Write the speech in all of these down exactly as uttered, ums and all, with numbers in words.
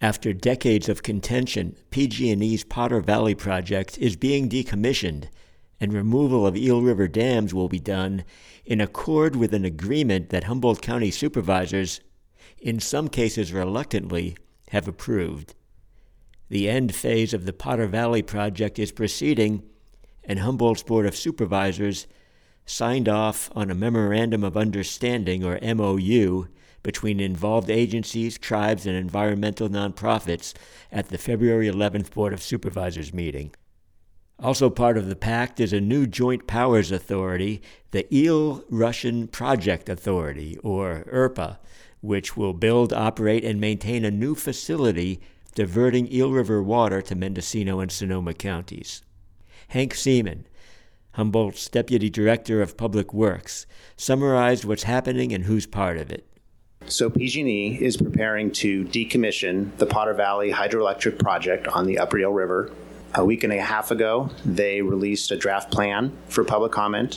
After decades of contention, P G and E's Potter Valley project is being decommissioned, and removal of Eel River dams will be done in accord with an agreement that Humboldt County supervisors, in some cases reluctantly, have approved. The end phase of the Potter Valley project is proceeding, and Humboldt's Board of Supervisors signed off on a Memorandum of Understanding, or M O U, between involved agencies, tribes, and environmental nonprofits at the February eleventh Board of Supervisors meeting. Also part of the pact is a new Joint Powers Authority, the Eel Russian Project Authority, or E R P A, which will build, operate, and maintain a new facility diverting Eel River water to Mendocino and Sonoma counties. Hank Seaman, Humboldt's Deputy Director of Public Works, summarized what's happening and who's part of it. So P G and E is preparing to decommission the Potter Valley Hydroelectric Project on the Upper Eel River. A week and a half ago, they released a draft plan for public comment.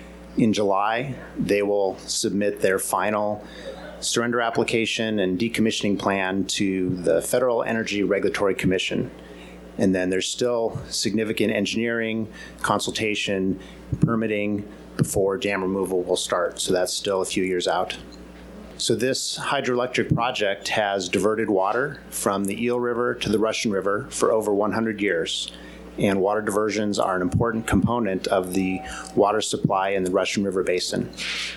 In July, they will submit their final surrender application and decommissioning plan to the Federal Energy Regulatory Commission. And then there's still significant engineering, consultation, permitting before dam removal will start. So that's still a few years out. So this hydroelectric project has diverted water from the Eel River to the Russian River for over one hundred years. And water diversions are an important component of the water supply in the Russian River Basin.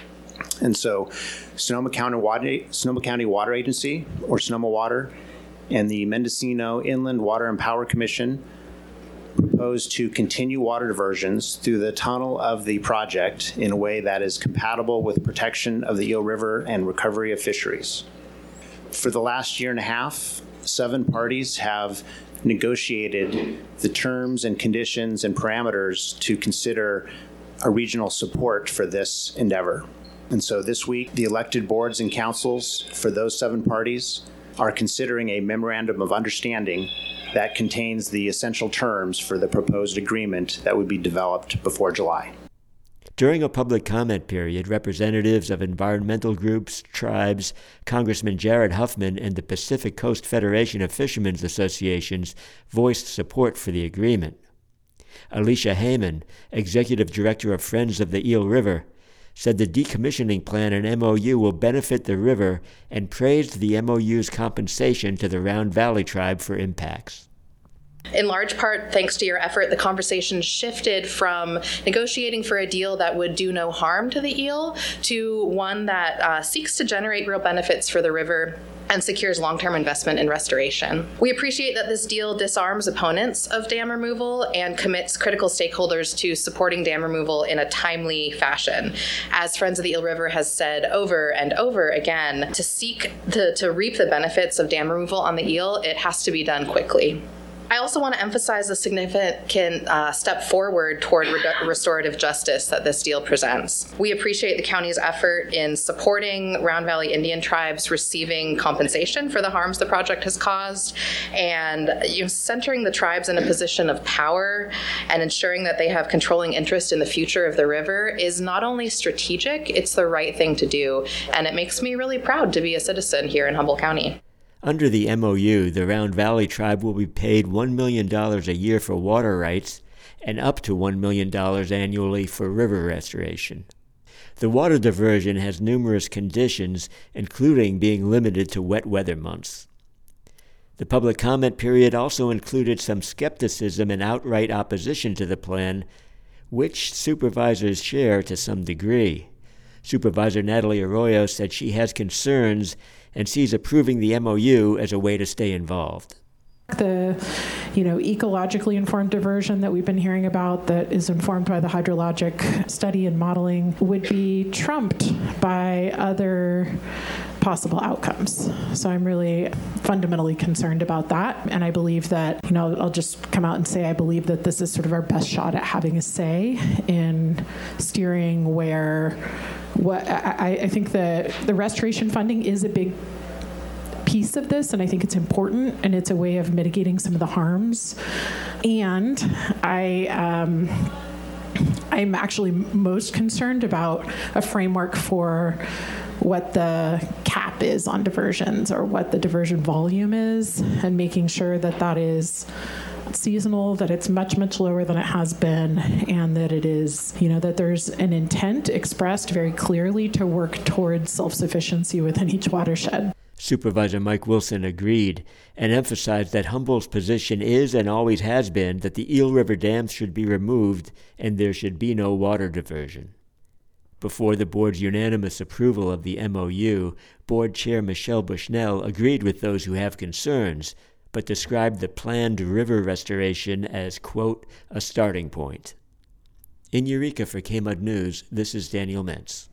And so Sonoma County Water, Sonoma County Water Agency, or Sonoma Water, and the Mendocino Inland Water and Power Commission proposed to continue water diversions through the tunnel of the project in a way that is compatible with protection of the Eel River and recovery of fisheries. For the last year and a half, seven parties have negotiated the terms and conditions and parameters to consider a regional support for this endeavor. And so this week, the elected boards and councils for those seven parties are considering a memorandum of understanding that contains the essential terms for the proposed agreement that would be developed before July. During a public comment period, representatives of environmental groups, tribes, Congressman Jared Huffman, and the Pacific Coast Federation of Fishermen's Associations voiced support for the agreement. Alicia Heyman, Executive Director of Friends of the Eel River, said the decommissioning plan and M O U will benefit the river and praised the M O U's compensation to the Round Valley tribe for impacts. In large part, thanks to your effort, the conversation shifted from negotiating for a deal that would do no harm to the eel to one that uh, seeks to generate real benefits for the river and secures long-term investment in restoration. We appreciate that this deal disarms opponents of dam removal and commits critical stakeholders to supporting dam removal in a timely fashion. As Friends of the Eel River has said over and over again, to seek to, to reap the benefits of dam removal on the eel, it has to be done quickly. I also want to emphasize the significant uh, step forward toward re- restorative justice that this deal presents. We appreciate the county's effort in supporting Round Valley Indian tribes receiving compensation for the harms the project has caused, and you know, centering the tribes in a position of power and ensuring that they have controlling interest in the future of the river is not only strategic, it's the right thing to do, and it makes me really proud to be a citizen here in Humboldt County. Under the M O U, the Round Valley tribe will be paid one million dollars a year for water rights and up to one million dollars annually for river restoration. The water diversion has numerous conditions, including being limited to wet weather months. The public comment period also included some skepticism and outright opposition to the plan, which supervisors share to some degree. Supervisor Natalie Arroyo said she has concerns and sees approving the M O U as a way to stay involved. The, you know, ecologically informed diversion that we've been hearing about that is informed by the hydrologic study and modeling would be trumped by other possible outcomes. So I'm really fundamentally concerned about that. And I believe that, you know, I'll just come out and say I believe that this is sort of our best shot at having a say in steering where what I, I think the the restoration funding is a big piece of this, and I think it's important, and it's a way of mitigating some of the harms. And I um, I'm actually most concerned about a framework for what the cap is on diversions or what the diversion volume is, and making sure that that is seasonal, that it's much, much lower than it has been, and that it is, you know, that there's an intent expressed very clearly to work towards self-sufficiency within each watershed. Supervisor Mike Wilson agreed and emphasized that Humboldt's position is and always has been that the Eel River dams should be removed and there should be no water diversion. Before the board's unanimous approval of the M O U, Board Chair Michelle Bushnell agreed with those who have concerns, but described the planned river restoration as, quote, a starting point. In Eureka for K M U D News, this is Daniel Mentz.